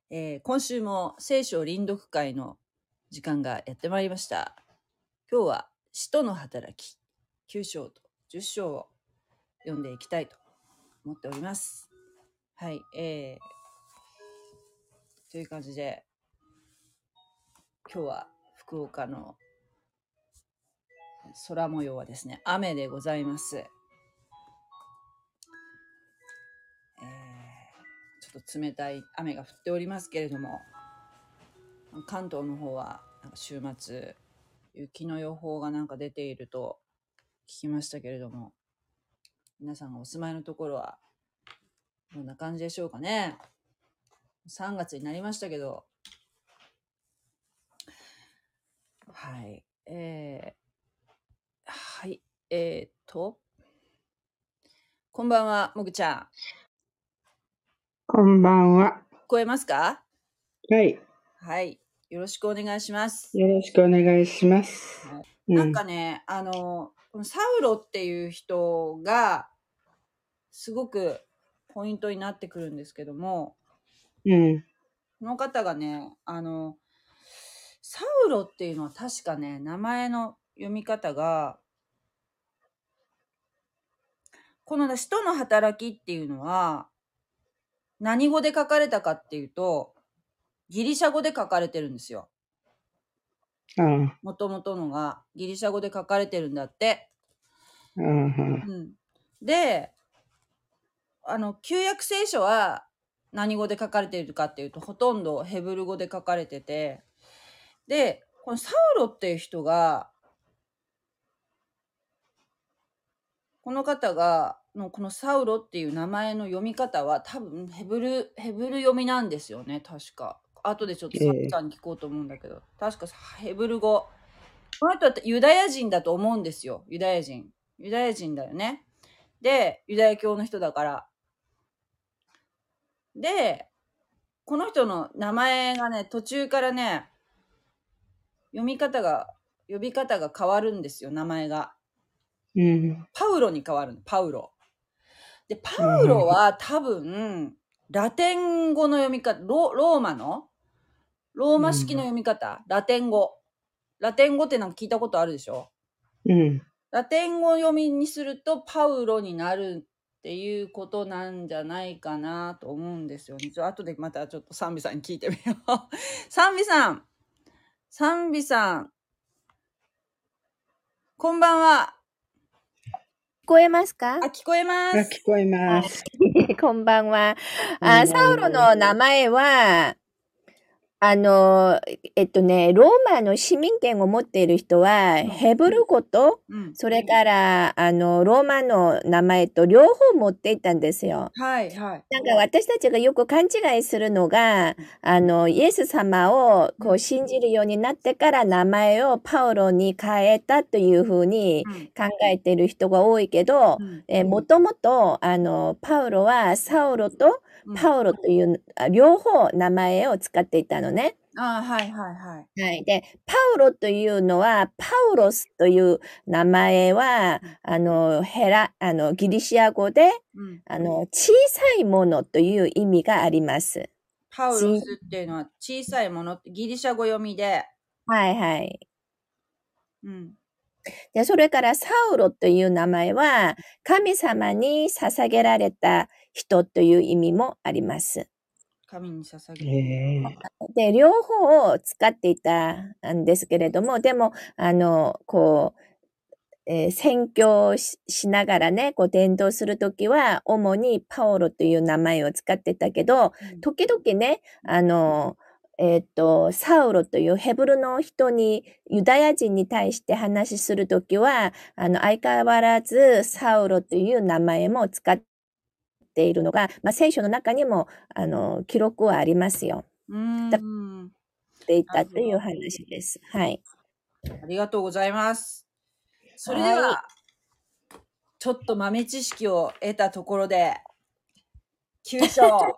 今週も聖書臨読会の時間がやってまいりました。今日は使徒の働き9章と10章を読んでいきたいと思っております。はい、という感じで今日は福岡の空模様はですね、雨でございます。ちょっと冷たい雨が降っておりますけれども、関東の方はなんか週末雪の予報がなんか出ていると聞きましたけれども、皆さんがお住まいのところはどんな感じでしょうかね。3月になりましたけど、はい、はい、こんばんは、もぐちゃん。 こんばんは。 聞こえますか？ はい。 はい、よろしくお願いします。 よろしくお願いします。 はい、なんかね、このサウロっていう人がすごくポイントになってくるんですけども、この方がね、サウロっていうのは確かね、名前の読み方が、この使徒の働きっていうのは、何語で書かれたかっていうと、ギリシャ語で書かれてるんですよ。もともとのがギリシャ語で書かれてるんだって。で、旧約聖書は何語で書かれているかっていうと、ほとんどヘブル語で書かれてて、で、このサウロっていう人が、この方がこのサウロっていう名前の読み方は多分ヘブル読みなんですよね、確か。後でちょっとサムさんに聞こうと思うんだけど、確かヘブル語。この人はユダヤ人だと思うんですよ。ユダヤ人だよね。で、ユダヤ教の人だから。で、この人の名前がね、途中からね、呼び方が変わるんですよ、名前が。パウロに変わるの、パウロ。で、パウロは多分、ラテン語の読み方、ローマ式の読み方、ラテン語。ラテン語ってなんか聞いたことあるでしょ？ラテン語読みにするとパウロになるっていうことなんじゃないかなと思うんですよね。後でまたちょっとサンビさんに聞いてみよう。サンビさん、こんばんは。 聞こえますか？ 聞こえます。 聞こえます。 こんばんは。サウロの名前は、ローマの市民権を持っている人は、ヘブル語と、それから、ローマの名前と両方持っていたんですよ。 はいはい。 なんか私たちがよく勘違いするのが、イエス様をこう信じるようになってから名前をパウロに変えたというふうに考えている人が多いけど、もともと、パウロはサウロとパウロという両方名前を使っていたのね。 はいはいはい。 はい。で、パウロというのは、パウロスという名前は、ギリシア語で、小さいものという意味があります。 パウロスっていうのは小さいものってギリシャ語読みで。 はいはい。で、それからサウロという名前は、神様に捧げられた人という意味もあります。 神に捧げで、両方を使っていたんですけれども、でも、宣教しながらね、伝道するときは、主にパオロという名前を使ってたけど、時々ね、サウロというヘブルの人に、ユダヤ人に対して話するときは、相変わらずサウロという名前も使っているのが、聖書の中にも、記録はありますよ。っていたという話です。はい。 ありがとうございます。それでは、ちょっと豆知識を得たところで、9章。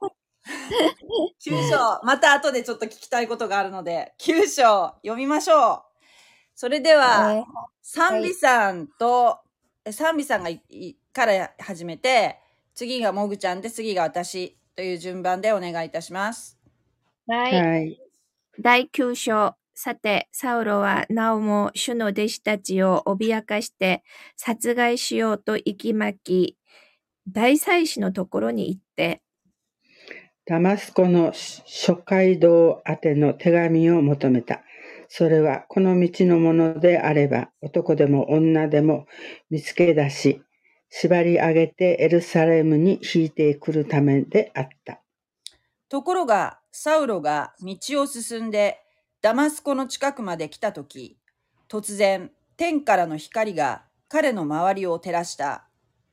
また後でちょっと聞きたいことがあるので、9章読みましょう。それでは、サンビさんがから始めて、次がもぐちゃんで次が私という順番でお願いいたします。 はい。 はい。 第9章。さて、サウロはなおも主の弟子たちを脅かして殺害しようと息巻き、大祭司のところに行って、 ダマスコの諸街道宛ての手紙を求めた。それはこの道のものであれば、男でも女でも見つけ出し、縛り上げてエルサレムに引いてくるためであった。 ところが、サウロが道を進んでダマスコの近くまで来たとき、突然、天からの光が彼の周りを照らした。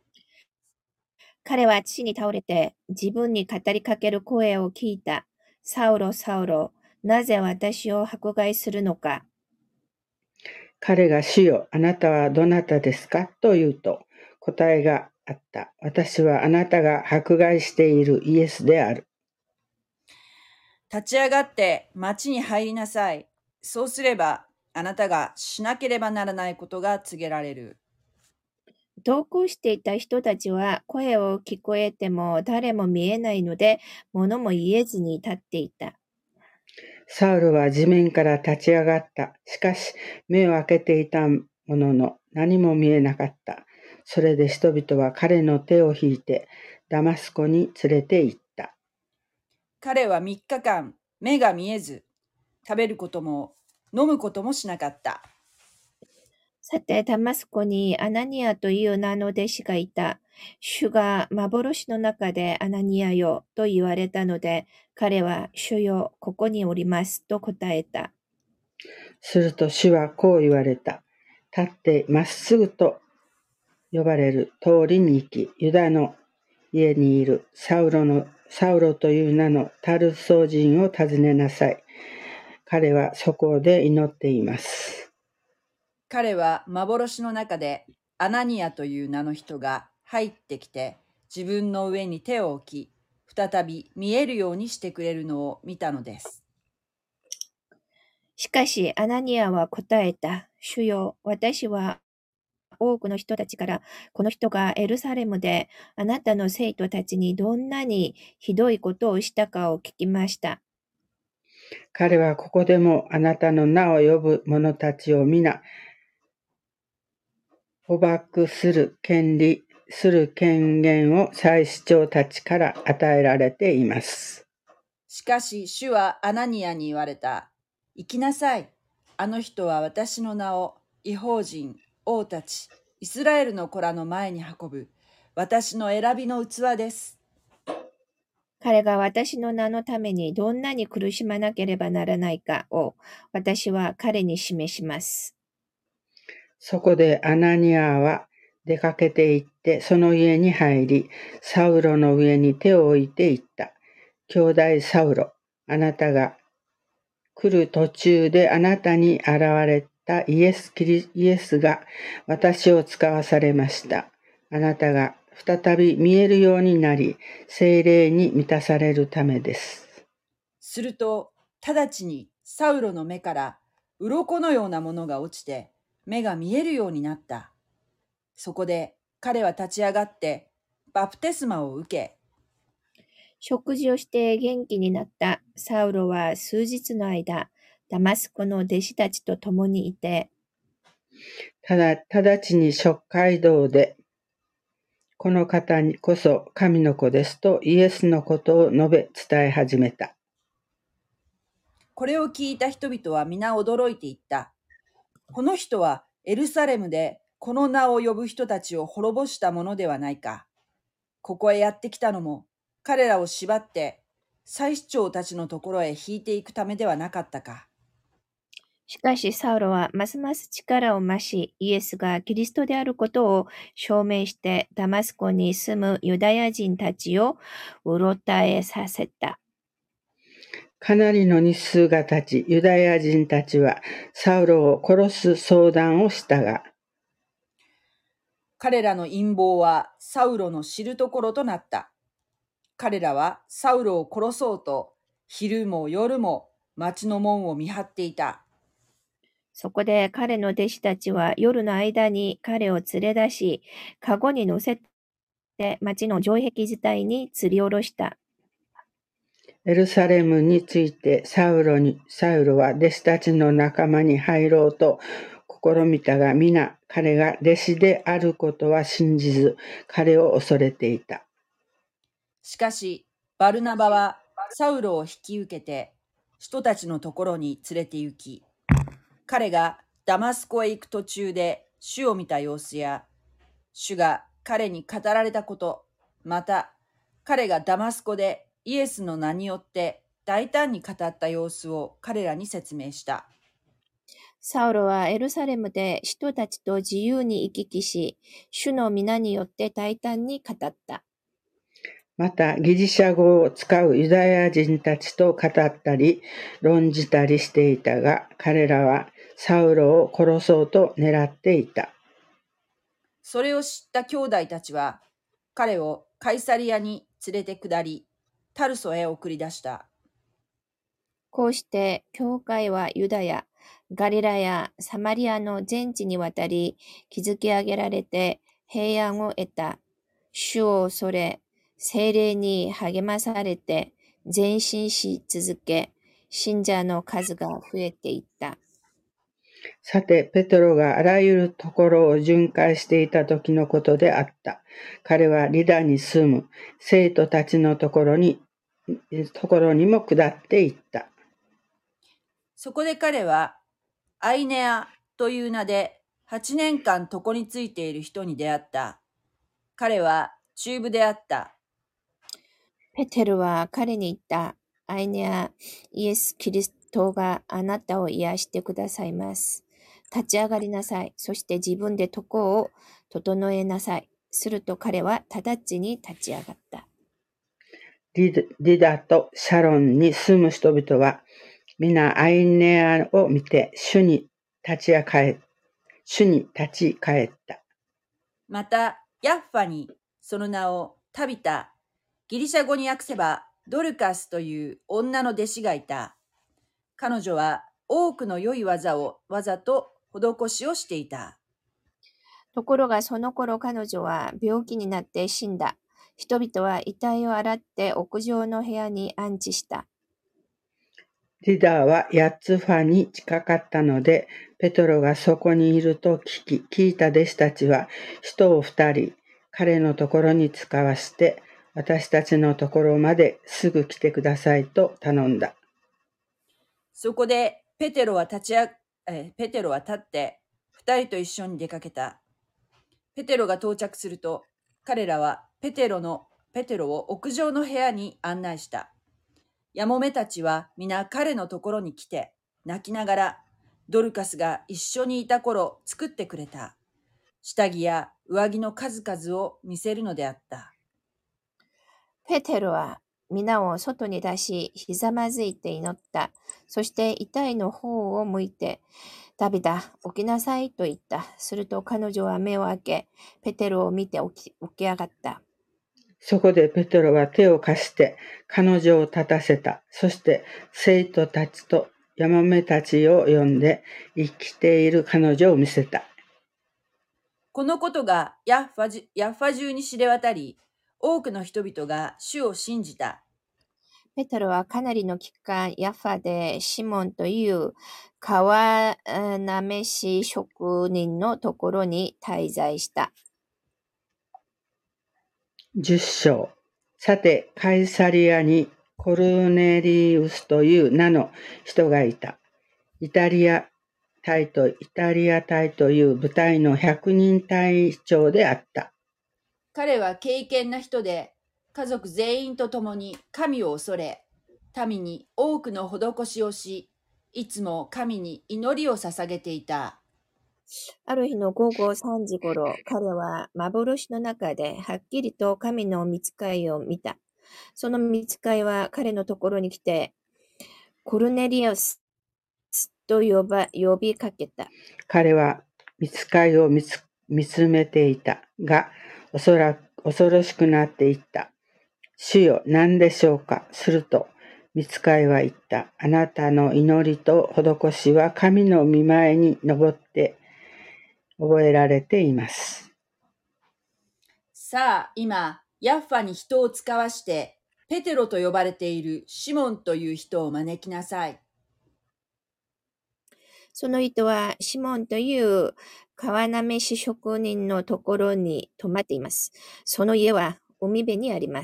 彼は地に倒れて自分に語りかける声を聞いた。サウロ、サウロ、なぜ私を迫害するのか。 彼が主よ、あなたはどなたですかと言うと、答えがあった。私はあなたが迫害しているイエスである。 立ち上がって町に入りなさい。そうすれば、あなたがしなければならないことが告げられる。 同行していた人たちは声を聞こえても誰も見えないので、物も言えずに立っていた。 サウルは地面から立ち上がった。しかし、目を開けていたものの、何も見えなかった。それで人々は彼の手を引いて、ダマスコに連れて行った。 彼は3日間、目が見えず、食べることも飲むこともしなかった。 さて、ダマスコにアナニアという名の弟子がいた。主が幻の中でアナニアよと言われたので、彼は主よ、ここにおりますと答えた。 すると主はこう言われた。立ってまっすぐと呼ばれる通りに行き、ユダの家にいるサウロという名のタルソ人を訪ねなさい。彼はそこで祈っています。 彼は幻の中でアナニアという名の人が入ってきて自分の上に手を置き、再び見えるようにしてくれるのを見たのです。 しかし、アナニアは答えた。主よ、私は多くの人たちから、この人がエルサレムであなたの生徒たちにどんなにひどいことをしたかを聞きました。 彼はここでもあなたの名を呼ぶ者たちを皆、捕獲する権限を祭司長たちから与えられています。 しかし主はアナニアに言われた。行きなさい。あの人は私の名を異邦人、王たち、イスラエルの子らの前に運ぶ私の選びの器です。 彼が私の名のためにどんなに苦しまなければならないかを私は彼に示します。 そこでアナニアは出かけて行ってその家に入り、サウロの上に手を置いて言った。兄弟サウロ、あなたが来る途中であなたに現れたイエスが私を使わされました。あなたが再び見えるようになり、聖霊に満たされるためです。 すると、直ちにサウロの目から鱗のようなものが落ちて、目が見えるようになった。そこで彼は立ち上がってバプテスマを受け、 食事をして元気になったサウロは数日の間、ダマスコの弟子たちと共にいて、 直ちに諸街道で、この方にこそ神の子ですとイエスのことを述べ伝え始めた。 これを聞いた人々は皆驚いていった。この人はエルサレムでこの名を呼ぶ人たちを滅ぼしたものではないか。ここへやってきたのも彼らを縛って祭司長たちのところへ引いていくためではなかったか。 しかしサウロはますます力を増し、イエスがキリストであることを証明して、ダマスコに住むユダヤ人たちをうろたえさせた。 かなりの日数が経ち、ユダヤ人たちはサウロを殺す相談をしたが、 彼らの陰謀はサウロの知るところとなった。彼らはサウロを殺そうと昼も夜も町の門を見張っていた。 そこで彼の弟子たちは夜の間に彼を連れ出し、かごに乗せて町の城壁伝いに吊り下ろした。 エルサレムについてサウロは弟子たちの仲間に入ろうと試みたが、皆彼が弟子であることは信じず、彼を恐れていた。 しかし、バルナバはサウロを引き受けて、人たちのところに連れて行き、彼がダマスコへ行く途中で主を見た様子や、主が彼に語られたこと、また彼がダマスコでイエスの名によって大胆に語った様子を彼らに説明した。 サウロはエルサレムで人たちと自由に行き来し、主の皆によって大胆に語った。 また、ギリシャ語を使うユダヤ人たちと語ったり、論じたりしていたが、彼らはサウロを殺そうと狙っていた。 それを知った兄弟たちは、彼をカイサリアに連れて下り、タルソへ送り出した。 こうして、教会はユダヤ、ガリラヤ、サマリアの全地にわたり、築き上げられて平安を得た。主を恐れ、聖霊に励まされて前進し続け、信者の数が増えていった。 さて、ペトロがあらゆるところを巡回していた時のことであった。彼はリダに住む生徒たちのところにも下っていった。 そこで彼はアイネアという名で8年間床についている人に出会った。彼は中部であった。 ペテルは彼に言った。アイネア、イエス・キリストがあなたを癒してくださいます。立ち上がりなさい。そして自分で床を整えなさい。すると彼は直ちに立ち上がった。 リダとシャロンに住む人々は、皆アイネアを見て主に立ち返った。 また、ヤッファにその名をタビタ、ギリシャ語に訳せばドルカスという女の弟子がいた。彼女は多くの良い技と施しをしていた。 ところがその頃彼女は病気になって死んだ。人々は遺体を洗って屋上の部屋に安置した。 リダはヤツファに近かったので、ペトロがそこにいると聞いた弟子たちは、人を2人、彼のところに使わして、私たちのところまですぐ来てくださいと頼んだ。 そこでペテロは立って2人と一緒に出かけた。ペテロが到着すると、彼らはペテロを屋上の部屋に案内した。やもめたちは皆彼のところに来て、泣きながら、ドルカスが一緒にいた頃作ってくれた下着や上着の数々を見せるのであった。 ペテロは皆を外に出し、ひざまずいて祈った。そして遺体の方を向いて、タビタ、起きなさいと言った。すると彼女は目を開け、ペテロを見て起き上がった。 そこでペテロは手を貸して彼女を立たせた。そして生徒たちとヤモメたちを呼んで生きている彼女を見せた。 このことがヤッファ中に知れ渡り、多くの人々が主を信じた。 ペテロはかなりの期間、ヤッファでシモンという川なめし職人のところに滞在した。 10章。さて、カイサリアにコルネリウスという名の人がいた。イタリア隊という部隊の100人隊長であった。 彼は敬虔な人で、家族全員と共に神を恐れ、民に多くの施しをし、いつも神に祈りを捧げていた。 ある日の午後3時頃、彼は幻の中ではっきりと神の御使いを見た。その御使いは彼のところに来て、コルネリウスと呼びかけた。 彼は御使いを見つめていたが、恐ろしくなっていった。主よ、何でしょうか。すると、御使いは言った。あなたの祈りと施しは神の御前に登って覚えられています。 さあ、今、ヤッファに人を使わして、 ペテロと呼ばれているシモンという人を招きなさい。 その人はシモンという川なめし職人のところに泊まっています。その家は海辺にあります。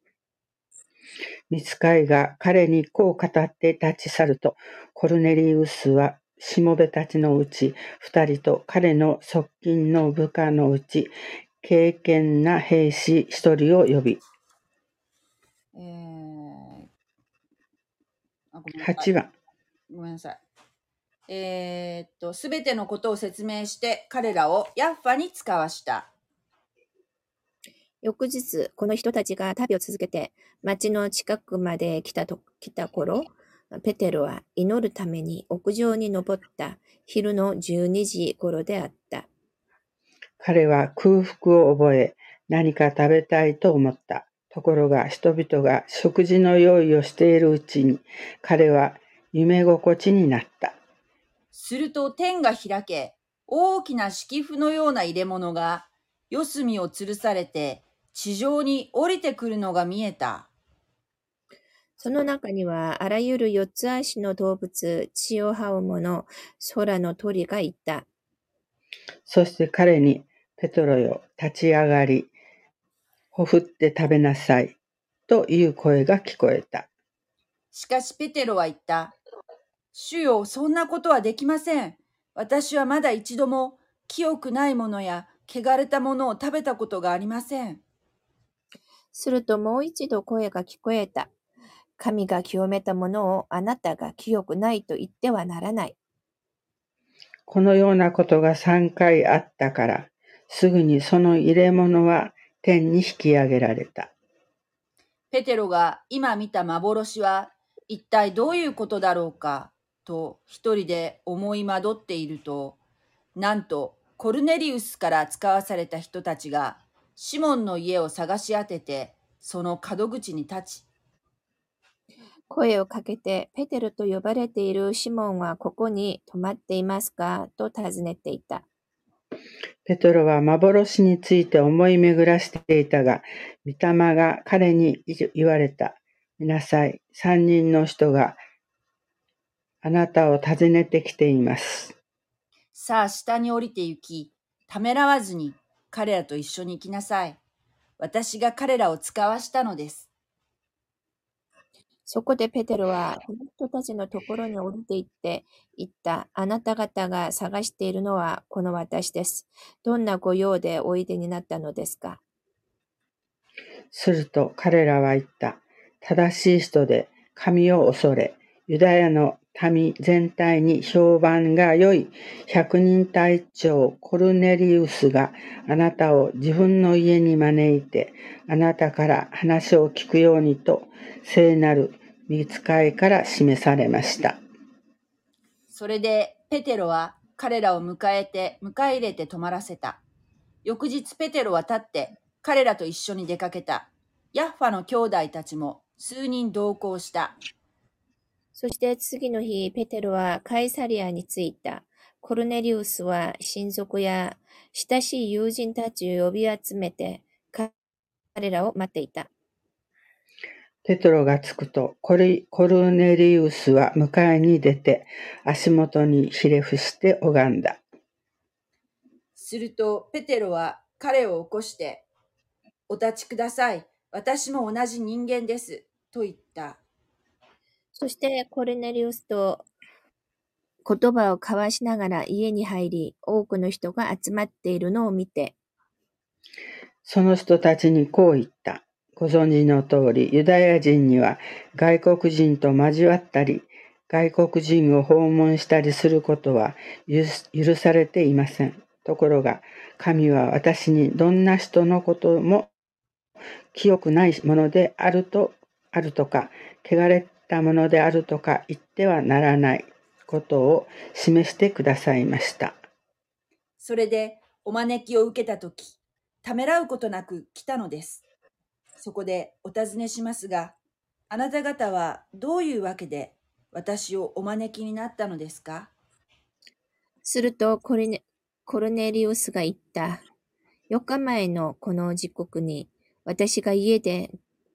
御使いが彼にこう語って立ち去ると、コルネリウスはしもべたちのうち2人と彼の側近の部下のうち敬虔な兵士1人を呼び、8番。 ごめんなさい。すべてのことを説明して彼らをヤッファに使わした。 翌日、この人たちが旅を続けて町の近くまで来た頃、ペテロは祈るために屋上に登った昼の12時頃であった。 彼は空腹を覚え、何か食べたいと思った。ところが人々が食事の用意をしているうちに、彼は夢心地になった。 すると天が開け、大きな敷布のような入れ物が四隅を吊るされて地上に降りてくるのが見えた。 その中にはあらゆる四つ足の動物、血を這う者、空の鳥がいた。 そして彼に、ペトロよ、立ち上がり、ほふって食べなさい、という声が聞こえた。 しかしペテロは言った。主よ、そんなことはできません。私はまだ一度も清くないものや汚れたものを食べたことがありません。 するともう一度声が聞こえた。神が清めたものをあなたが清くないと言ってはならない。 このようなことが3回あったから、すぐにその入れ物は天に引き上げられた。 ペテロが今見た幻は一体どういうことだろうかと一人で思い惑っていると、なんとコルネリウスから使わされた人たちがシモンの家を探し当てて、その門口に立ち、 声をかけて、ペテロと呼ばれているシモンはここに泊まっていますかと尋ねていた。 ペトロは幻について思い巡らしていたが、御霊が彼に言われた。見なさい、3人の人があなたを訪ねてきています。 さあ下に降りて行き、ためらわずに彼らと一緒に行きなさい。私が彼らを使わしたのです。 そこでペテロはこの人たちのところに降りて行って言った。あなた方が探しているのはこの私です。どんなご用でおいでになったのですか。 すると彼らは言った。正しい人で神を恐れ、ユダヤの民全体に評判が良い100人隊長コルネリウスがあなたを自分の家に招いて、あなたから話を聞くようにと聖なる御使いから示されました。 それでペテロは彼らを迎え入れて泊まらせた。翌日ペテロは立って彼らと一緒に出かけた。ヤッファの兄弟たちも数人同行した。 そして次の日、ペテロはカイサリアに着いた。コルネリウスは親族や親しい友人たちを呼び集めて彼らを待っていた。 ペトロが着くと、コルネリウスは迎えに出て、足元にひれ伏して拝んだ。 すると、ペテロは彼を起こして、お立ちください。私も同じ人間です。と言った。 そしてコルネリウスと言葉を交わしながら家に入り、多くの人が集まっているのを見て、 その人たちにこう言った。ご存知の通り、ユダヤ人には外国人と交わったり、外国人を訪問したりすることは許されていません。ところが、神は私にどんな人のことも清くないものであるとか、汚れたものであるとか言ってはならないことを示してくださいました。 それでお招きを受けたとき、ためらうことなく来たのです。そこでお尋ねしますが、あなた方はどういうわけで私をお招きになったのですか？ するとコルネリウスが言った。4日前のこの時刻に私が家で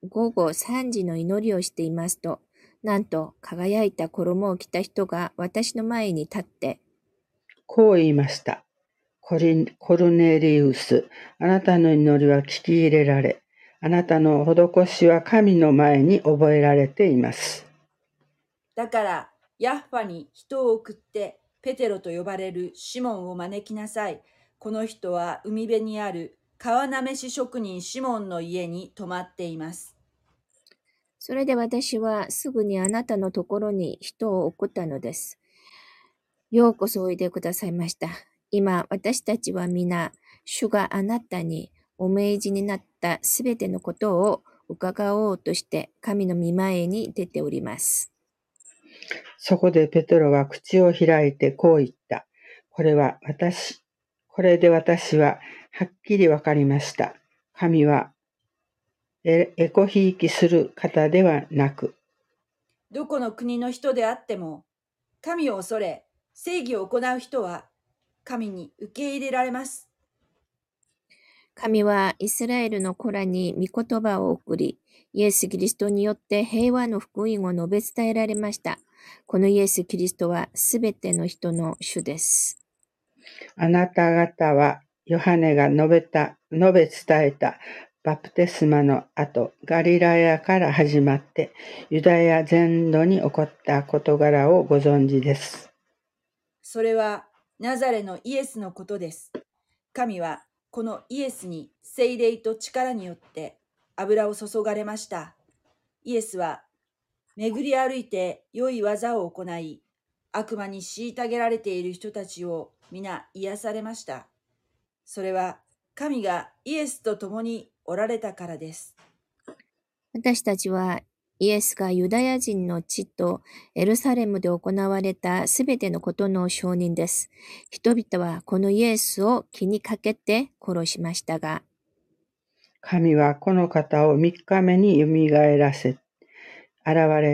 午後3時の祈りをしていますと、なんと輝いた衣を着た人が私の前に立って、 こう言いました。コルネリウス、あなたの祈りは聞き入れられ、あなたの施しは神の前に覚えられています。 だから、ヤッファに人を送って、ペテロと呼ばれるシモンを招きなさい。この人は海辺にある川なめし職人シモンの家に泊まっています。 それで私はすぐにあなたのところに人を送ったのです。ようこそおいでくださいました。今、私たちは皆、主があなたにお命じになったすべてのことを伺おうとして神の御前に出ております。 そこでペテロは口を開いてこう言った。これで私ははっきりわかりました。神はエコひいきする方ではなく、 どこの国の人であっても、神を恐れ、正義を行う人は神に受け入れられます。 神はイスラエルの子らに御言葉を送り、イエス・キリストによって平和の福音を述べ伝えられました。このイエス・キリストはすべての人の主です。 あなた方はヨハネが述べ伝えたバプテスマの後、ガリラヤから始まってユダヤ全土に起こった事柄をご存知です。 それはナザレのイエスのことです。神はこのイエスに聖霊と力によって油を注がれました。イエスは巡り歩いて良い技を行い、悪魔に虐げられている人たちを皆癒されました。それは神がイエスと共におられたからです。 私たちはイエスがユダヤ人の地とエルサレムで行われたすべてのことの証人です。人々はこのイエスを気にかけて殺しましたが、 神はこの方を3日目によみがえらせ、現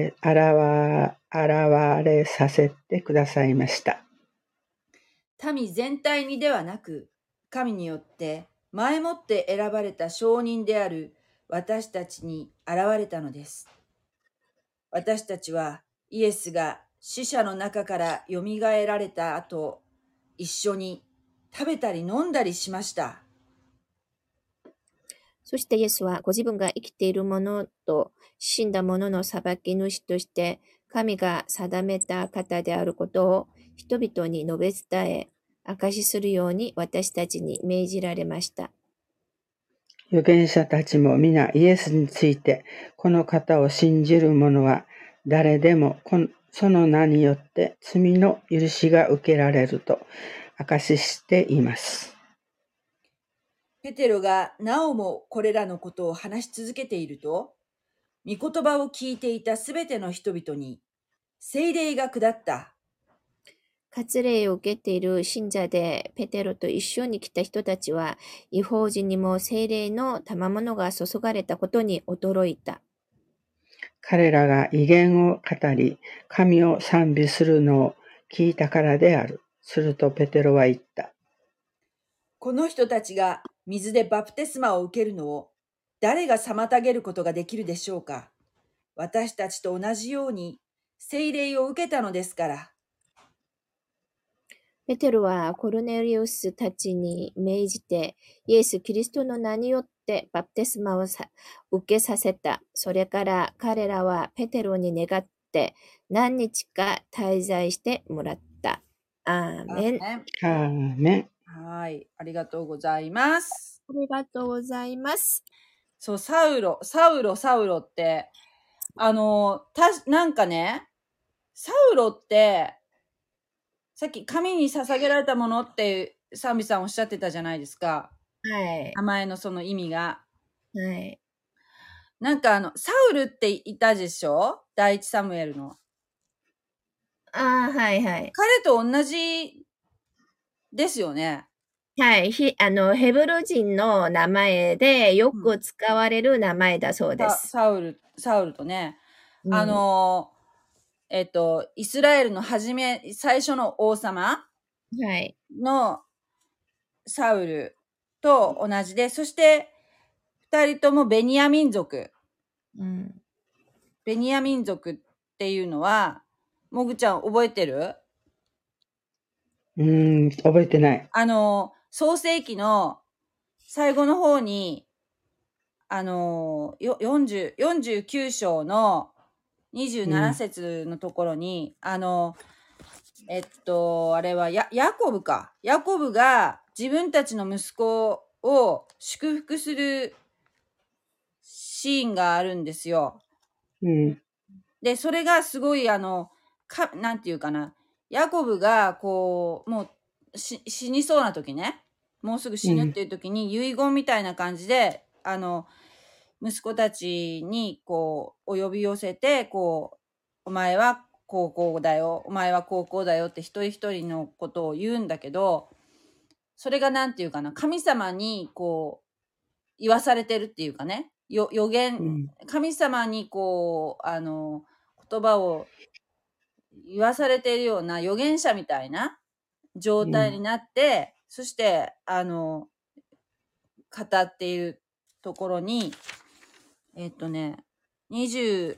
れさせてくださいました。 民全体にではなく、神によって前もって選ばれた証人である私たちに現れたのです。私たちはイエスが死者の中からよみがえられた後、一緒に食べたり飲んだりしました。 そしてイエスはご自分が生きている者と死んだ者の裁き主として神が定めた方であることを人々に述べ伝え、証しするように私たちに命じられました。 預言者たちも皆イエスについて、この方を信じる者は誰でもその名によって罪の許しが受けられると証ししています。 ペテロがなおもこれらのことを話し続けていると、御言葉を聞いていたすべての人々に聖霊が下った。 割礼を受けている信者でペテロと一緒に来た人たちは、異邦人にも聖霊の賜物が注がれたことに驚いた。 彼らが異言を語り、神を賛美するのを聞いたからである。するとペテロは言った。 この人たちが水でバプテスマを受けるのを誰が妨げることができるでしょうか。私たちと同じように聖霊を受けたのですから。 ペテロはコルネリウスたちに命じて、イエス・キリストの名によってバプテスマを受けさせた。それから彼らはペテロに願って何日か滞在してもらった。アーメン。 アーメン。 はい、ありがとうございます。 ありがとうございます。 そう、サウロって、なんかね、サウロって、さっき神に捧げられたものって賛美さんおっしゃってたじゃないですか。 はい。 名前のその意味が。 はい。 なんかサウルっていたでしょ？第一サムエルの。 はいはい。 彼と同じですよね。 はい。ヘブル人の名前でよく使われる名前だそうです。 サウルとね。イスラエルの最初の王様のサウルと同じで、そして二人ともベニヤ民族うん。 ベニヤ民族っていうのは、もぐちゃん覚えてる？ 覚えてない。 創世記の最後の方に、49章の27節のところに、あれはヤコブか。ヤコブが自分たちの息子を祝福するシーンがあるんですよ。で、それがすごいなんていうかな。ヤコブがこう、もう死にそうな時ね。もうすぐ死ぬっていう時に遺言みたいな感じで、息子たちにこう、お呼び寄せて、こう、お前は高校だよ、お前は高校だよって一人一人のことを言うんだけど、それがなんていうかな、神様にこう、言わされてるっていうかね、予言、神様にこう、言葉を言わされているような預言者みたいな状態になって、そして、語っているところに、27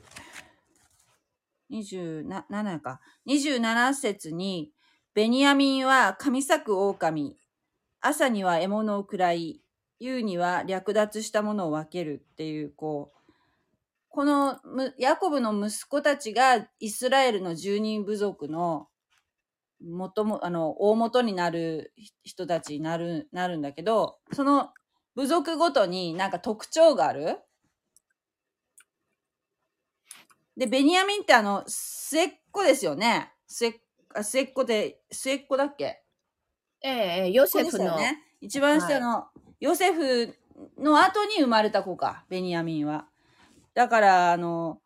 か。27節に、ベニヤミンは神裂く狼、朝には獲物を食らい、夕には略奪したものを分けるっていう、このヤコブの息子たちがイスラエルの十人部族の大元になる人たちになるんだけど、その部族ごとになんか特徴がある。で、ベニヤミンって末っ子ですよね。末っ子だっけ？ ヨセフの。 ね。一番下の、ヨセフの後に生まれた子か、ベニヤミンは。だから、覚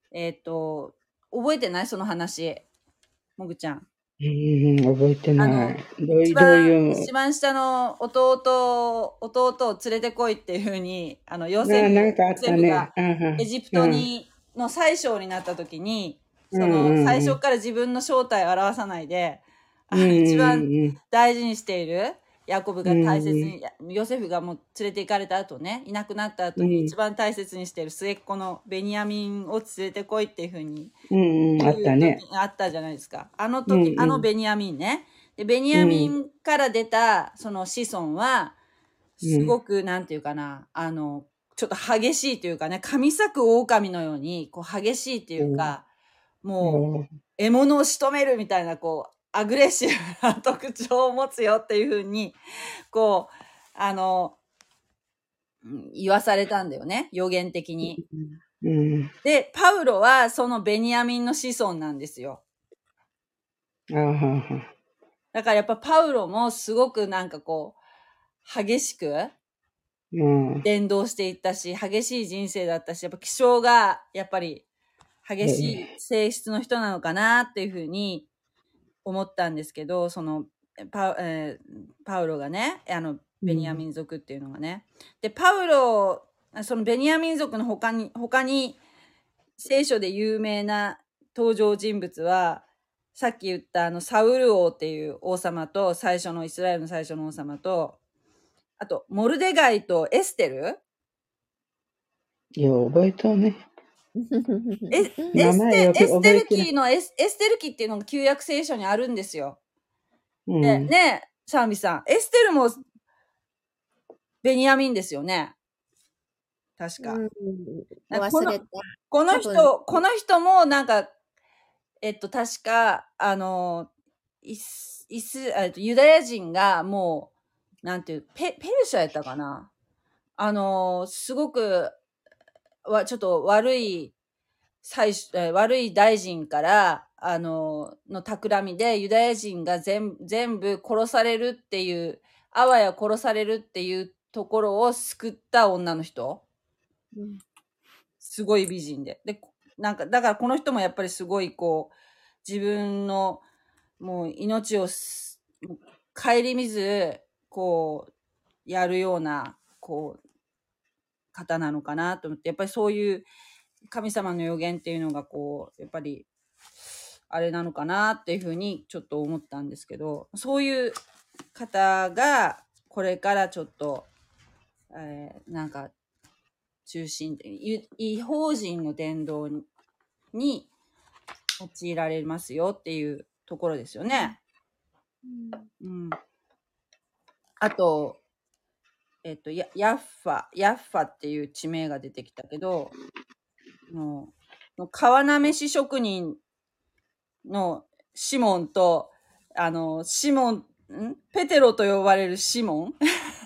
えてない？その話。もぐちゃん。 覚えてない。 一番下の弟を連れてこいっていうふうに、ヨセフがエジプトの宰相になった時に、最初から自分の正体を表さないで、一番大事にしているヤコブが大切に、ヨセフがもう連れて行かれた後ね、いなくなった後に一番大切にしている末っ子のベニヤミンを連れてこいっていうふうにあったね。 あったじゃないですか。あの時、ベニヤミンね。で、ベニヤミンから出たその子孫は、すごく、なんていうかな、ちょっと激しいというかね、神裂く狼のように、こう激しいというか、もう、獲物を仕留めるみたいな、こう、アグレッシブな特徴を持つよっていうふうに、こう、言わされたんだよね、予言的に。で、パウロはそのベニヤミンの子孫なんですよ。だからやっぱパウロもすごくなんかこう、激しく伝道していったし、激しい人生だったし、やっぱ気性がやっぱり激しい性質の人なのかなっていうふうに思ったんですけど、そのパウロがね、ベニヤミン族っていうのがね。で、そのベニヤミン族の他に聖書で有名な登場人物は、さっき言ったサウル王っていう王様と、イスラエルの最初の王様と、あと、モルデガイとエステル。 覚えたね。 エステル記っていうのが旧約聖書にあるんですよ。でねえ、サーミさん、エステルもベニヤミンですよね。確か。 忘れた。 この人もなんか、確か、ユダヤ人がもう、なんていう、ペルシャやったかな。すごく、ちょっと悪い大臣から、の企みで、ユダヤ人が全部殺されるっていう、あわや殺されるっていうところを救った女の人。すごい美人で。で、なんか、だからこの人もやっぱりすごいこう、自分のもう命を顧みず、こう、やるような、こう、方なのかなと思って、やっぱりそういう神様の予言っていうのがこう、やっぱり、あれなのかなっていうふうにちょっと思ったんですけど、そういう方がこれからちょっと、なんか中心で、異邦人の伝道に用いられますよっていうところですよね。うん。あと、ヤッファっていう地名が出てきたけど、川なめし職人のシモンと、ペテロと呼ばれるシモン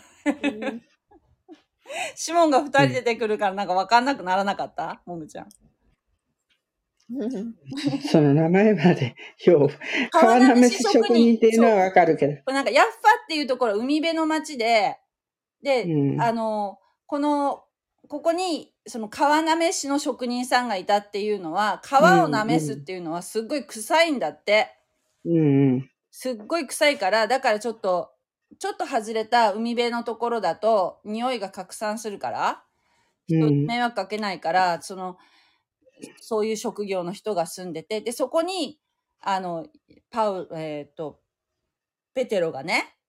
シモンが2人出てくるからなんか分かんなくならなかったもぐちゃん。 その名前まで、川なめし職人っていうのはわかるけど。 なんかヤッファっていうところは海辺の町で、ここに、その川なめしの職人さんがいたっていうのは、川をなめすっていうのはすっごい臭いんだって。すっごい臭いから、だからちょっと外れた海辺のところだと、匂いが拡散するから、人に迷惑かけないから、そういう職業の人が住んでて、で、そこに、ペテロが、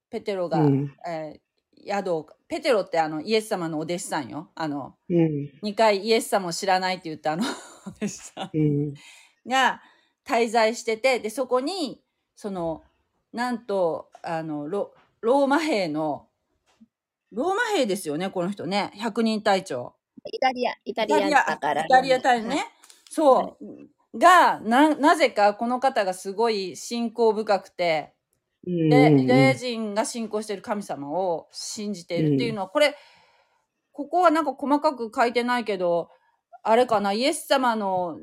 ペテロってイエス様のお弟子さんよ。2回イエス様を知らないって言ったお弟子さんが滞在してて、で、そこに、なんと、ローマ兵ですよね、この人ね。100人隊長。 イタリアだから。 イタリア隊ね。そう。が、なぜかこの方がすごい信仰深くて、ユダヤ人が信仰している神様を信じているっていうのは、ここはなんか細かく書いてないけど、あれかな、イエス様の、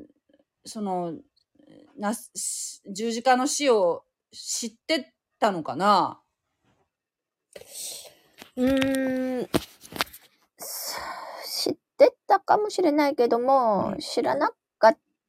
十字架の死を知ってたのかな？ 知ってたかもしれないけども、知らなか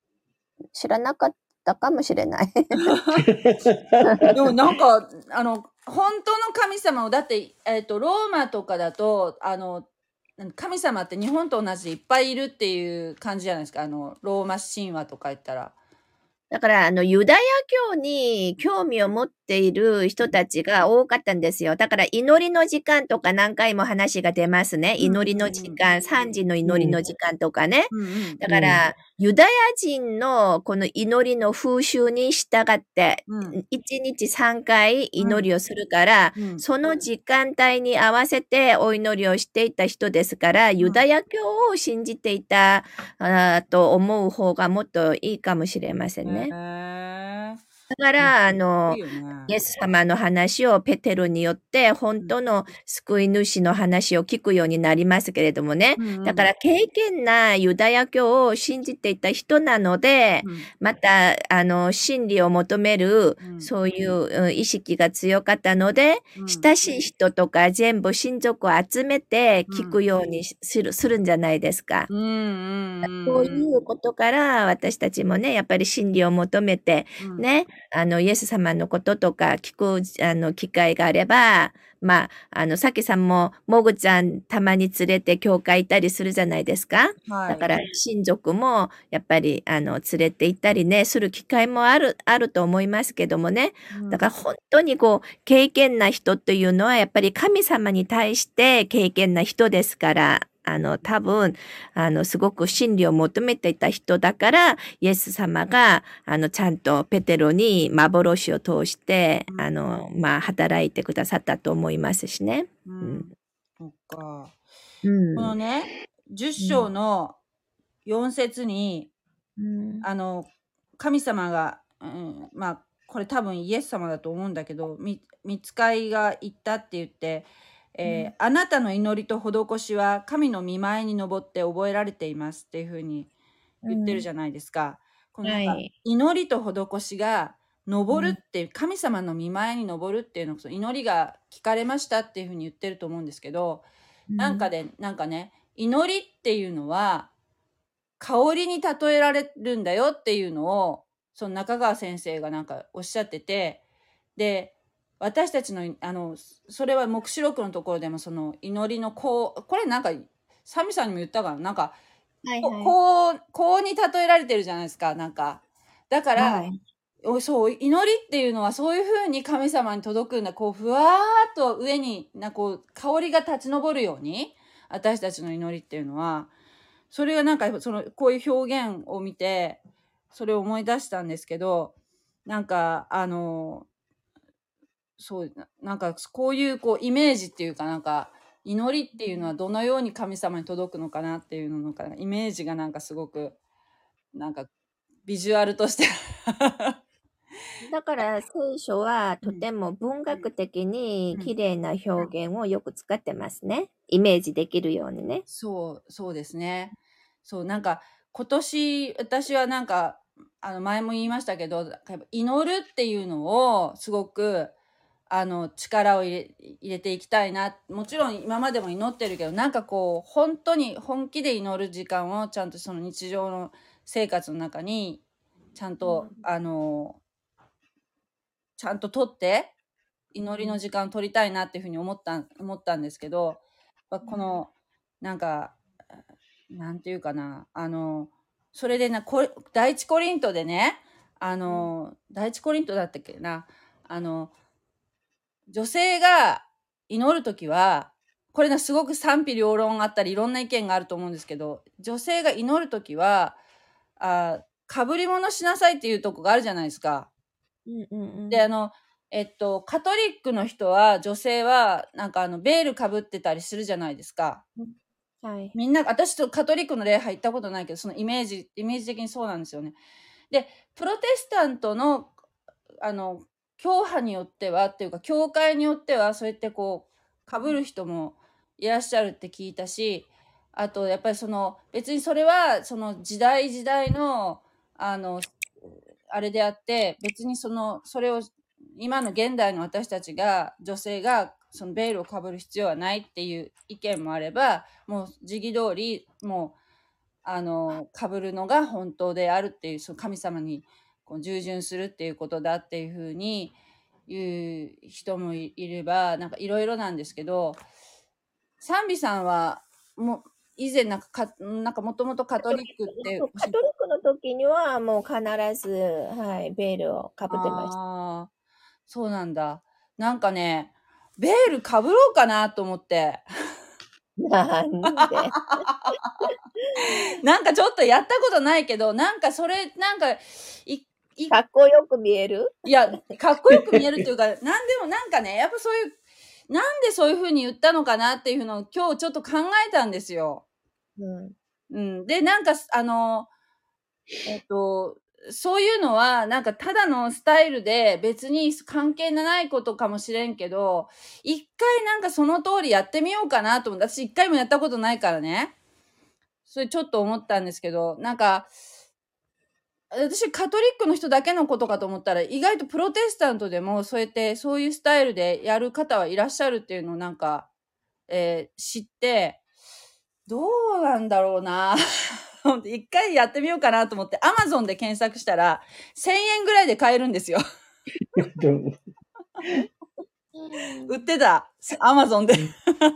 ったかもしれない。 でもなんか、本当の神様を、だって、ローマとかだと、神様って日本と同じでいっぱいいるっていう感じじゃないですか。ローマ神話とか言ったら。 だから、ユダヤ教に興味を持っている人たちが多かったんですよ。だから、祈りの時間とか何回も話が出ますね。祈りの時間、3時の祈りの時間とかね。だから、ユダヤ人のこの祈りの風習に従って、1日3回祈りをするから、その時間帯に合わせてお祈りをしていた人ですから、ユダヤ教を信じていたと思う方がもっといいかもしれませんね。だから、イエス様の話をペテロによって、本当の救い主の話を聞くようになりますけれどもね。だから、敬虔なユダヤ教を信じていた人なので、また、真理を求める、そういう意識が強かったので、親しい人とか全部親族を集めて聞くようにするんじゃないですか。そういうことから、私たちもね、やっぱり真理を求めて、ね、イエス様のこととか聞く機会があれば、まあ、さきさんももぐちゃんたまに連れて教会行ったりするじゃないですか。だから親族もやっぱり連れて行ったりね、する機会もあると思いますけどもね。だから本当に敬虔な人というのはやっぱり神様に対して敬虔な人ですから、多分、すごく真理を求めていた人だから、イエス様が、ちゃんとペテロに幻を通して、働いてくださったと思いますしね。 そっか。このね、10章の4節に、神様が、これ多分イエス様だと思うんだけど、御使いが言ったって言って、あなたの祈りと施しは神の御前に登って覚えられていますっていうふうに言ってるじゃないですか。この祈りと施しが登るって、神様の御前に登るっていうのこそ祈りが聞かれましたっていうふうに言ってると思うんですけど、なんかね、祈りっていうのは香りに例えられるんだよっていうのをその中川先生がなんかおっしゃってて、で私たちのそれは黙示録のところでもその祈りのこれなんかサミさんにも言ったからなんか、こうに例えられてるじゃないですか。なんかだから、そう祈りっていうのはそういう風に神様に届くんだ。ふわーっと上に香りが立ち上るように私たちの祈りっていうのはそれがなんかこういう表現を見てそれを思い出したんですけど、なんかそうなんかこういうイメージっていうか、なんか祈りっていうのはどのように神様に届くのかなっていうのかな、イメージがなんかすごくなんかビジュアルとしてだから聖書はとても文学的に綺麗な表現をよく使ってますね。イメージできるようにね。 そうですね。そうなんか今年私はなんか前も言いましたけど、祈るっていうのをすごく力を入れていきたいな。もちろん今までも祈ってるけど、なんか本当に本気で祈る時間をちゃんとその日常の生活の中にちゃんと、ちゃんと取って祈りの時間を取りたいなっていうふうに思ったんですけど、このなんかなんていうかな、それで第一コリントでね、第一コリントだったっけな、女性が祈るときは、これすごく賛否両論あったりいろんな意見があると思うんですけど、女性が祈るときはかぶり物しなさいっていうとこがあるじゃないですか。でカトリックの人は女性はなんかベールかぶってたりするじゃないですか。 はい、 みんな、私とカトリックの礼拝行ったことないけど、そのイメージ的にそうなんですよね。でプロテスタントの教派によってはっていうか、教会によってはそうやってかぶる人もいらっしゃるって聞いたし、あとやっぱり別にそれはその時代のあれであって、別にそれを今の現代の私たちが女性がそのベールをかぶる必要はないっていう意見もあれば、もう時期通りもうかぶるのが本当であるっていう、その神様に従順するっていうことだっていうふうに言う人もいれば、なんかいろいろなんですけど、賛美さんはもう以前なんかもともとカトリックって、 カトリックの時にはもう必ず、はい、ベールをかぶってました。 そうなんだ。なんかね、ベールかぶろうかなと思って。 なんでなんかちょっとやったことないけど、なんかそれ、なんか、 かっこよく見える？ いや、かっこよく見えるっていうか、なんでもなんかね、やっぱそういう、なんでそういう風に言ったのかなっていうのを今日ちょっと考えたんですよ。で、なんか、そういうのは、なんかただのスタイルで別に関係のないことかもしれんけど、一回なんかその通りやってみようかなと思って、私一回もやったことないからね。それちょっと思ったんですけど、なんか、私カトリックの人だけのことかと思ったら、意外とプロテスタントでもそうやってそういうスタイルでやる方はいらっしゃるっていうのをなんか、知って、どうなんだろうな一回やってみようかなと思って Amazon で検索したら1000円ぐらいで買えるんですよ売ってた Amazon で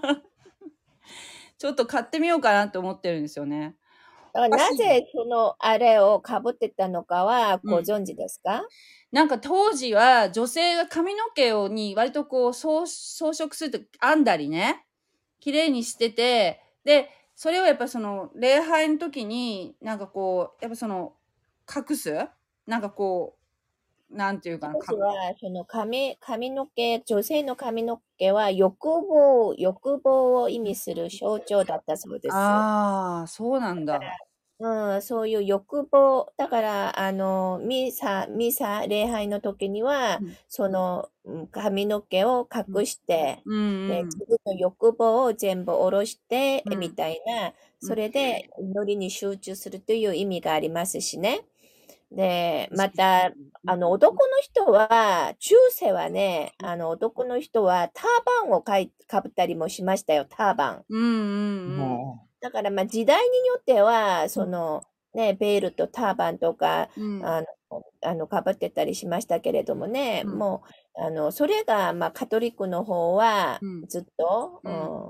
ちょっと買ってみようかなと思ってるんですよね。 なぜそのあれをかぶってたのかはご存知ですか？ なんか当時は女性が髪の毛に割と装飾すると編んだりね、綺麗にしてて、でそれをやっぱその礼拝の時になんかやっぱその隠すなんかなんていうかな。 当時はその髪の毛、女性の髪の毛は欲望を意味する象徴だったそうです。 そうなんだ。 そういう欲望、だから、ミサ、礼拝の時には、その髪の毛を隠して、で、自分の欲望を全部下ろして、みたいな、それで祈りに集中するという意味がありますしね。で、また、男の人は、中世はね、男の人はターバンをかぶったりもしましたよ、ターバン。だから、時代によっては、その、ね、ベールとターバンとか、かぶってたりしましたけれどもね、もう、それが、カトリックの方は、ずっと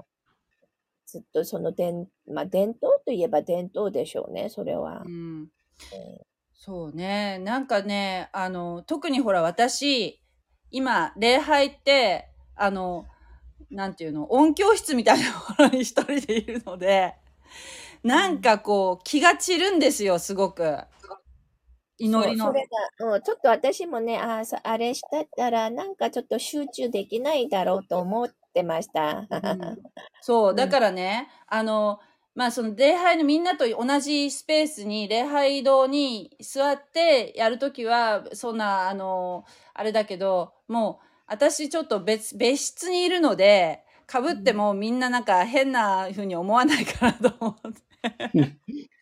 その伝統といえば伝統でしょうね、それは。 そうね。なんかね、特にほら、私、今、礼拝って、なんていうの、音響室みたいなところに一人でいるので、 なんかこう、気が散るんですよ、すごく。祈りの。 それが、ちょっと私もね、あれしたら、なんかちょっと集中できないだろうと思ってました。 そう、だからね、その礼拝のみんなと同じスペースに、礼拝堂に座ってやるときは、そんな、あれだけど、もう、私ちょっと別室にいるので、被ってもみんななんか変な風に思わないかなと思って。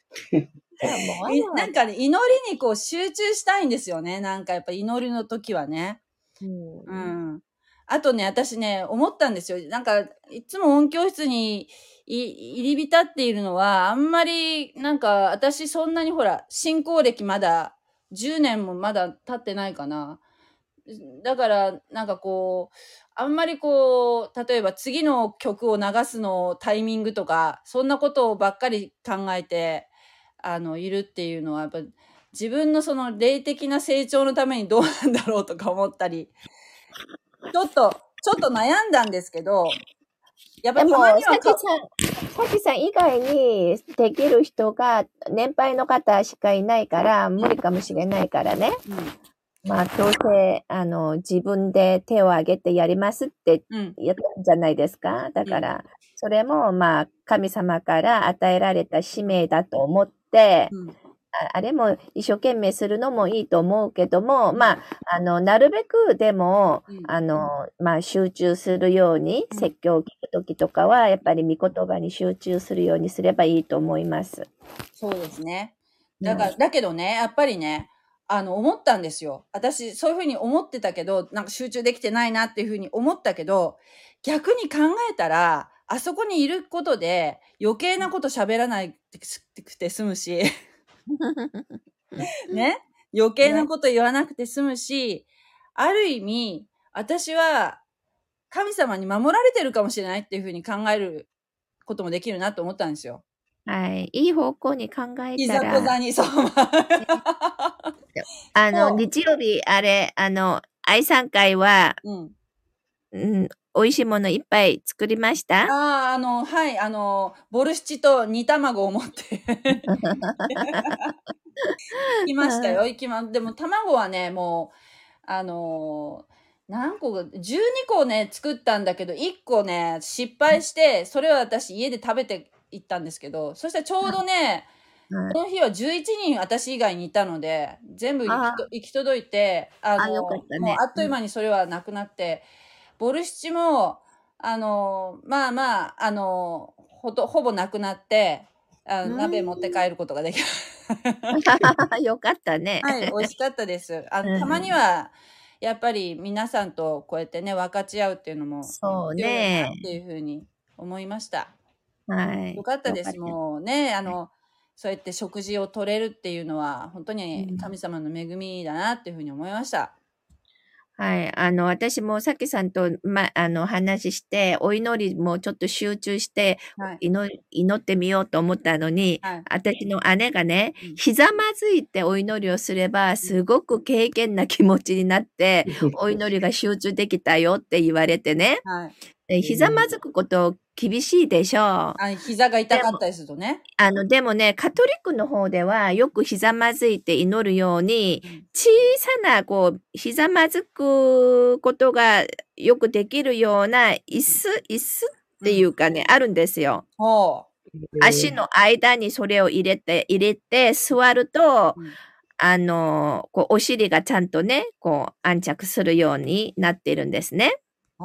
なんかね、祈りにこう集中したいんですよね。なんかやっぱ祈りの時はね。あとね、私ね、思ったんですよ。なんか、いつも音響室に入り浸っているのは、あんまり、なんか、私そんなにほら、信仰歴まだ、10年もまだ経ってないかな。だから、なんかこう、あんまりこう、例えば次の曲を流すのタイミングとか、そんなことばっかり考えて、いるっていうのは、やっぱ自分のその霊的な成長のためにどうなんだろうとか思ったり、ちょっと悩んだんですけど、やっぱたまにはさきさん以外にできる人が年配の方しかいないから無理かもしれないからね。強制、自分で手を挙げてやりますって言ったんじゃないですか。だから、それも、神様から与えられた使命だと思って、あれも一生懸命するのもいいと思うけども、なるべくでも、集中するように、説教を聞くときとかは、やっぱり御言葉に集中するようにすればいいと思います。 そうですね。だけどね、やっぱりね、思ったんですよ。私、そういうふうに思ってたけど、なんか集中できてないなっていうふうに思ったけど、逆に考えたら、あそこにいることで余計なこと喋らないくて済むし、ね、余計なこと言わなくて済むし、ある意味、私は神様に守られてるかもしれないっていうふうに考えることもできるなと思ったんですよ。 はい。いい方向に考えたら。 いざこざに、そう。 日曜日、愛さん会は、美味しいものいっぱい作りました？ はい、ボルシチと煮卵を持って。行きましたよ、でも卵はね、もう、何個か、12個ね、作ったんだけど、1個ね、失敗して、それは私家で食べて行ったんですけど、そしたらちょうどね、この日は11人私以外にいたので、全部行き届いて、 よかったね。 もうあっという間にそれはなくなって、ボルシチも、ほぼなくなって、鍋持って帰ることができた。よかったね。 はい、美味しかったです。たまには、やっぱり皆さんとこうやってね、分かち合うっていうのも、 そうね。 っていうふうに思いました。 はい。 よかったです。もうね、そうやって食事を取れるっていうのは、本当に神様の恵みだなっていうふうに思いました。 はい。私もさきさんと、話して、お祈りもちょっと集中して、祈ってみようと思ったのに、私の姉がね、ひざまずいてお祈りをすれば、すごく敬虔な気持ちになって、お祈りが集中できたよって言われてね。ひざまずくこと厳しいでしょう。 膝が痛かったりするとね。 でもね、カトリックの方ではよくひざまずいて祈るように、小さな、ひざまずくことがよくできるような椅子っていうかね、あるんですよ。足の間にそれを入れて座ると、お尻がちゃんとね、安着するようになっているんですね。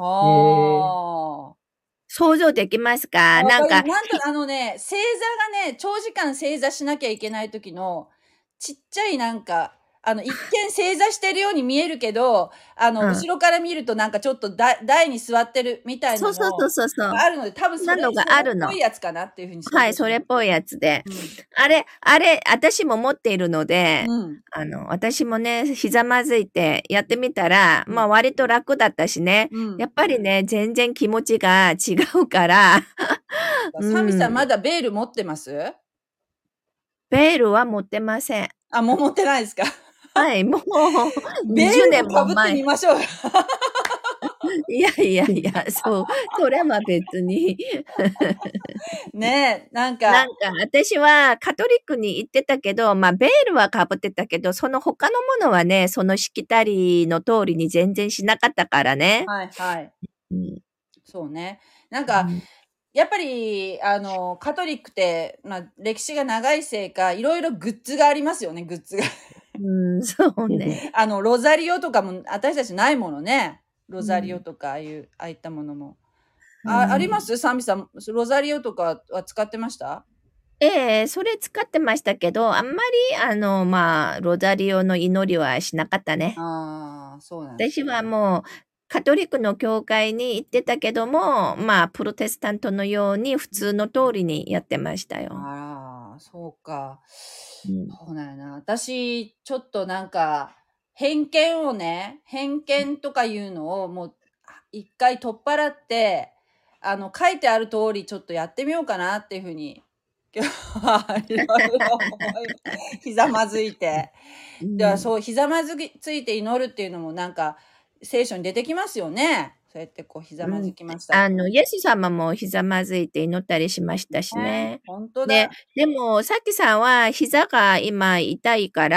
想像できますか？ なんか、正座がね、長時間正座しなきゃいけない時の、ちっちゃいなんか、一見正座してるように見えるけど、後ろから見るとなんかちょっと台に座ってるみたいなのがあるので、多分それっぽいやつかなっていうふうに。 はい、それっぽいやつで。あれ、私も持っているので、私もね、ひざまずいてやってみたら、割と楽だったしね、やっぱりね、全然気持ちが違うから。 サミさんまだベール持ってます？ ベールは持ってません。 もう持ってないですか？ はい、もう、 20年も前。ベールを被ってみましょう。 いやいやいや、それは別に。 ねえ、なんなんか、 か私はカトリックに行ってたけど、まあベールは被ってたけど、その他のものはね、そのしきたりの通りに全然しなかったからね。 はいはい。 うん。 そうね。なんうか、 ん。 やっぱり、カトリックって、まあ、歴史が長いせいか、いろいろグッズがありますよね、グッズが。 そうね。 ロザリオとかも私たちないものね。ロうザリオん。 とか、ああいったものも。 うありまん。 すサミさん、ロザリオとかは使ってました？ ええ、それ使ってましたけど、あんまりまあ、ロザリオの祈りはしなかったね。 ああ、そうなんです私はね。 もう、カトリックの教会に行ってたけども、まあ、プロテスタントのように普通の通りにやってましたよ。 ああ、そうか。 うん。 そうなんやな。私、ちょっとなんか、偏見とかいうのをもう一回取っ払って、書いてある通りちょっとやってみようかなっていうふうに、今日はいろいろ思い、ひざまずいて。 うでは、 ん。 そう、ひざまずついて祈るっていうのもなんか、聖書に出てきますよね。そうやってこう、ひざまずきましたって。 イエス様もひざまずいて祈ったりしましたしね。 本当で、 だ。 でも、さっきさんは膝が今痛いから、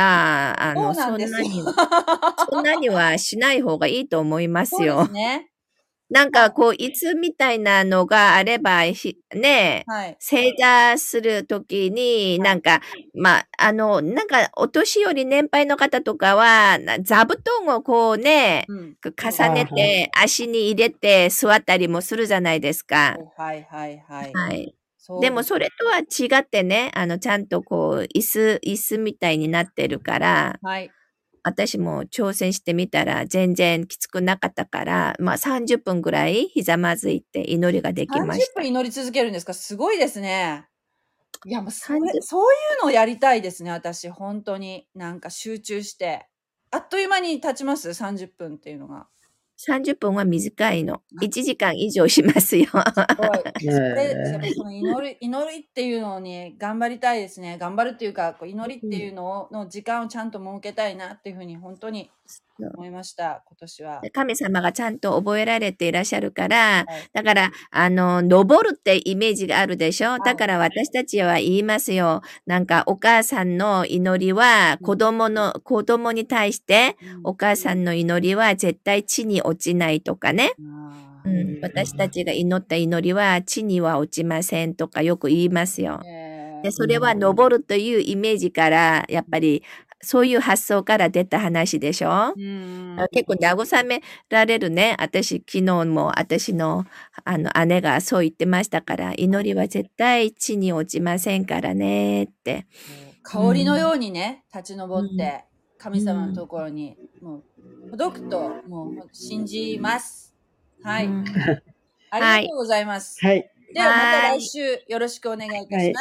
そうなんですよ。 そんなにはしない方がいいと思いますそうでよ。 すね。 なんかこう、椅子みたいなのがあれば、ね、 はい。 正座するときに、なんか、まあ、なんか、お年寄り年配の方とかは、座布団をこうね、 うん。 重ねて足に入れて座ったりもするじゃないですか。 はいはいはい。 はい。でもそうです。 それとは違ってね、ちゃんとこう、椅子みたいになってるから、 はい。 私も挑戦してみたら全然きつくなかったから、まあ30分ぐらいひざまずいて祈りができまし 30 た。 分祈り続けるんですか？すごいですね。いや、もうそういう 30 のをやりたいですね、私、本当に。なんか集中して。あっという間に経ちます？ 30 分っていうのが。 30分は短いの。1時間以上しますよ。 すごい。やっぱえその祈りっていうのに頑張りたいですね。頑張るっていうか、こう祈りっていうのの時間をちゃんと設けたいなっていうふうに本当に思いました、今年は。 神様がちゃんと覚えられていらっしゃるから、 はい。 だから、登るってイメージがあるでしょ。だはい。 から私たちは言いますよ。なんかお母さんの祈りは子供に対してお母さんの祈りは絶対地に落ちないとかね。 あ私たちが祈った祈りは地には落ちませんとかよく言いますよ。で、それは登るというイメージから、やっぱりそういう発想から出た話でしょ。結構慰められるね。昨日も私の姉がそう言ってましたから、祈りは絶対地に落ちませんからねって。 香りのようにね、立ち上って、神様のところに、もう、届くと、もう、信じます。はい。ありがとうございます。 はい。 では、また来週よろしくお願いいたします。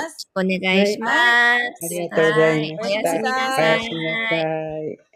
お願いします。 ありがとうございまおした。 やすみなおさい。 やすみなさい。